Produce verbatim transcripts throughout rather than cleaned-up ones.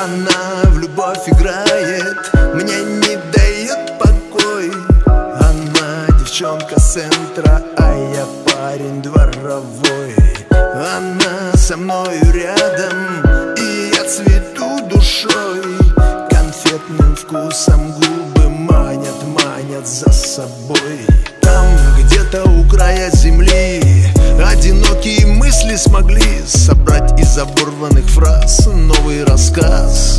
Она в любовь играет, мне не дает покой. Она девчонка с центра, а я парень дворовой. Она со мною рядом, и я цвету душой. Конфетным вкусом губы манят, манят за собой. Там, где-то у края земли, одинокие мысли смогли собрать из оборванных фраз новый рассказ.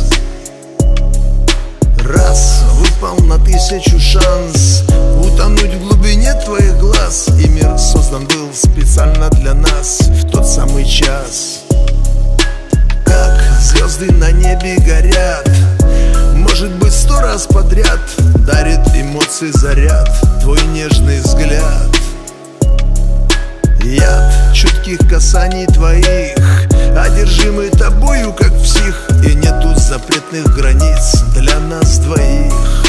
Раз выпал на тысячу шанс утонуть в глубине твоих глаз, и мир создан был специально для нас в тот самый час. Как звезды на небе горят, может быть сто раз подряд дарит эмоции заряд твой нежный взгляд. Яд чутких касаний твоих, одержимый тобою как псих, и нету запретных границ для нас двоих.